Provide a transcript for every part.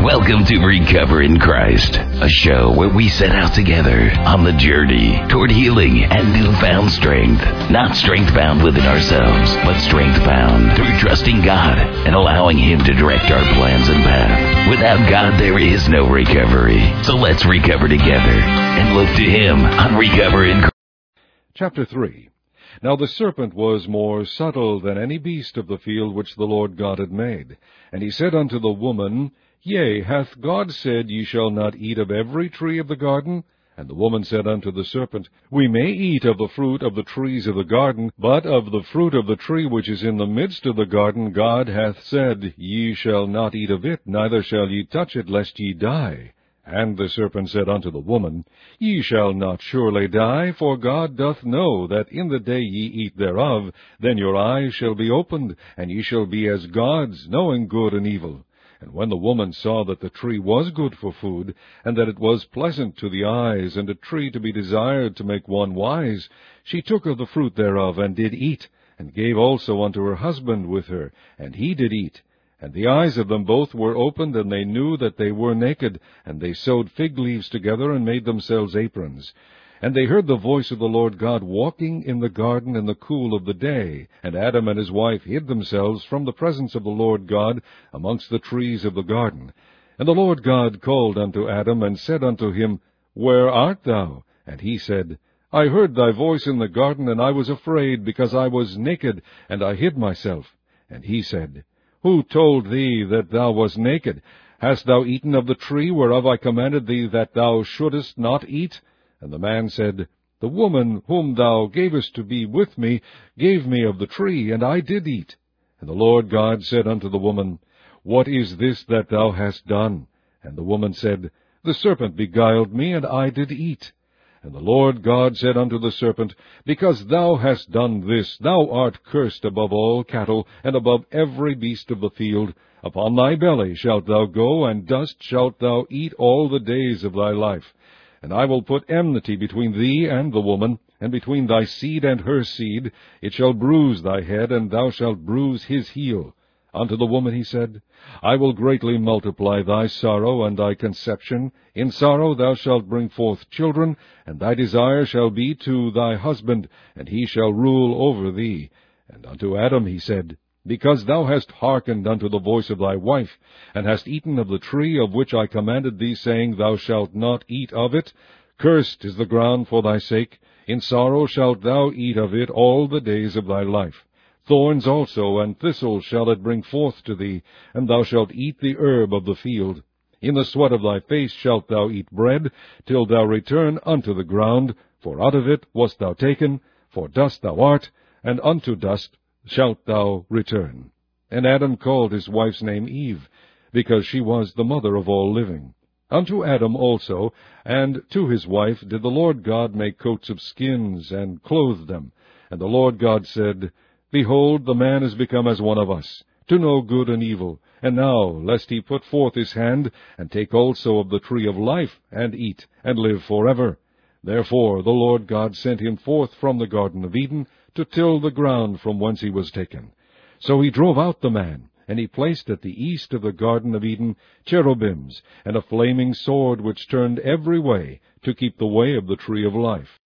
Welcome to Recover in Christ, a show where we set out together on the journey toward healing and newfound strength. Not strength found within ourselves, but strength found through trusting God and allowing Him to direct our plans and path. Without God, there is no recovery. So let's recover together and look to Him on Recover in Christ. Chapter 3. Now the serpent was more subtle than any beast of the field which the Lord God had made. And he said unto the woman, Yea, hath God said, Ye shall not eat of every tree of the garden? And the woman said unto the serpent, We may eat of the fruit of the trees of the garden, but of the fruit of the tree which is in the midst of the garden God hath said, Ye shall not eat of it, neither shall ye touch it, lest ye die. And the serpent said unto the woman, Ye shall not surely die, for God doth know that in the day ye eat thereof, then your eyes shall be opened, and ye shall be as gods, knowing good and evil. And when the woman saw that the tree was good for food, and that it was pleasant to the eyes, and a tree to be desired to make one wise, she took of the fruit thereof, and did eat, and gave also unto her husband with her, and he did eat. And the eyes of them both were opened, and they knew that they were naked, and they sewed fig leaves together, and made themselves aprons. And they heard the voice of the Lord God walking in the garden in the cool of the day. And Adam and his wife hid themselves from the presence of the Lord God amongst the trees of the garden. And the Lord God called unto Adam, and said unto him, Where art thou? And he said, I heard thy voice in the garden, and I was afraid, because I was naked, and I hid myself. And he said, Who told thee that thou wast naked? Hast thou eaten of the tree whereof I commanded thee that thou shouldest not eat? And the man said, The woman whom thou gavest to be with me gave me of the tree, and I did eat. And the Lord God said unto the woman, What is this that thou hast done? And the woman said, The serpent beguiled me, and I did eat. And the Lord God said unto the serpent, Because thou hast done this, thou art cursed above all cattle, and above every beast of the field. Upon thy belly shalt thou go, and dust shalt thou eat all the days of thy life. And I will put enmity between thee and the woman, and between thy seed and her seed. It shall bruise thy head, and thou shalt bruise his heel. Unto the woman he said, I will greatly multiply thy sorrow and thy conception. In sorrow thou shalt bring forth children, and thy desire shall be to thy husband, and he shall rule over thee. And unto Adam he said, Because thou hast hearkened unto the voice of thy wife, and hast eaten of the tree of which I commanded thee, saying, Thou shalt not eat of it, cursed is the ground for thy sake. In sorrow shalt thou eat of it all the days of thy life. Thorns also and thistles shall it bring forth to thee, and thou shalt eat the herb of the field. In the sweat of thy face shalt thou eat bread, till thou return unto the ground, for out of it wast thou taken, for dust thou art, and unto dust shalt thou return. And Adam called his wife's name Eve, because she was the mother of all living. Unto Adam also, and to his wife, did the Lord God make coats of skins, and clothe them. And the Lord God said, Behold, the man is become as one of us, to know good and evil. And now, lest he put forth his hand, and take also of the tree of life, and eat, and live forever. Therefore the Lord God sent him forth from the Garden of Eden, to till the ground from whence he was taken. So he drove out the man, and he placed at the east of the Garden of Eden cherubims, and a flaming sword which turned every way, to keep the way of the tree of life.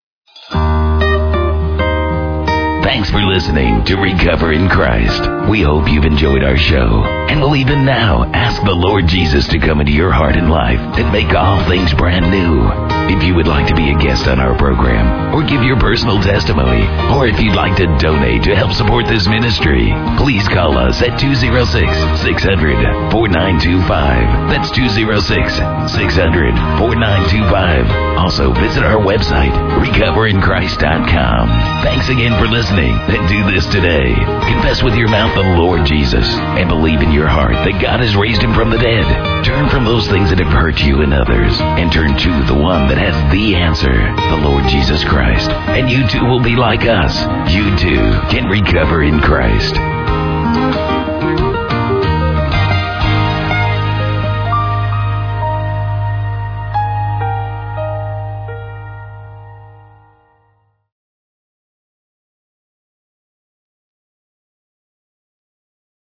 Thanks for listening to Recover in Christ. We hope you've enjoyed our show and will even now ask the Lord Jesus to come into your heart and life and make all things brand new. If you would like to be a guest on our program or give your personal testimony, or if you'd like to donate to help support this ministry, please call us at 206-600-4925. That's 206-600-4925. Also visit our website, recoverinchrist.com. Thanks again for listening, and do this today. Confess with your mouth the Lord Jesus, and believe in your heart that God has raised him from the dead. Turn from those things that have hurt you and others, and turn to the one that has the answer, the Lord Jesus Christ. And you too will be like us. You too can recover in Christ.